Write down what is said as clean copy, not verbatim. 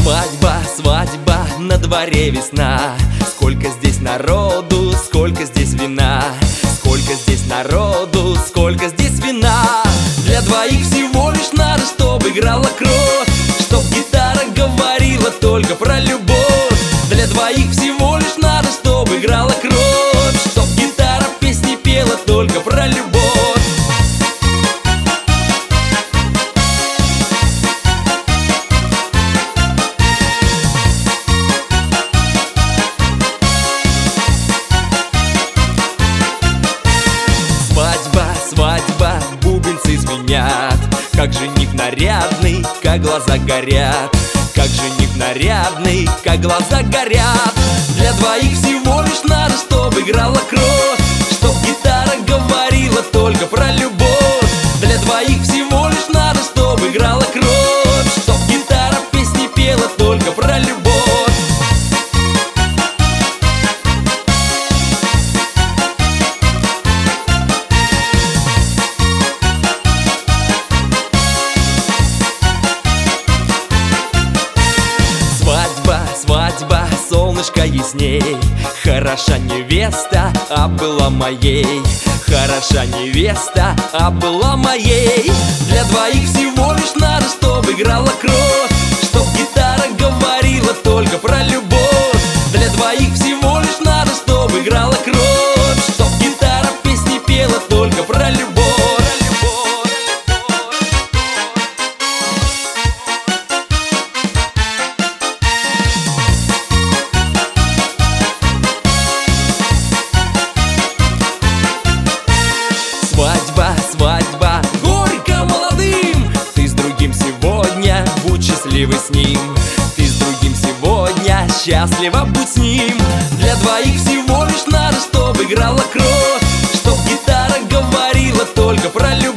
Свадьба, свадьба, на дворе весна. Сколько здесь народу, сколько здесь вина. Сколько здесь народу, сколько здесь вина. Для двоих всего лишь надо, чтобы играла кровь, чтоб гитара говорила только про любовь. Для двоих всего лишь надо, чтобы играла кровь, чтоб гитара песни пела только про любовь. Свадьба, бубенцы звенят, как жених нарядный, как глаза горят. Как жених нарядный, как глаза горят. Для двоих всего лишь надо, чтобы играла кровь, чтоб гитара говорила только про любовь. Для двоих всего лишь надо, чтобы играла кровь, чтоб гитара песни пела только про любовь. Свадьба, солнышко ясней. Хороша невеста, а была моей. Хороша невеста, а была моей. Для двоих всего лишь надо, чтобы играла кровь, чтоб гитара говорила только про любовь. Для двоих всего лишь надо, чтобы играла кровь, чтоб гитара песни пела только про любовь. Свадьба, горько молодым. Ты с другим сегодня, будь счастливый с ним. Ты с другим сегодня, счастливо будь с ним. Для двоих всего лишь надо, чтобы играла кровь, чтоб гитара говорила только про любовь.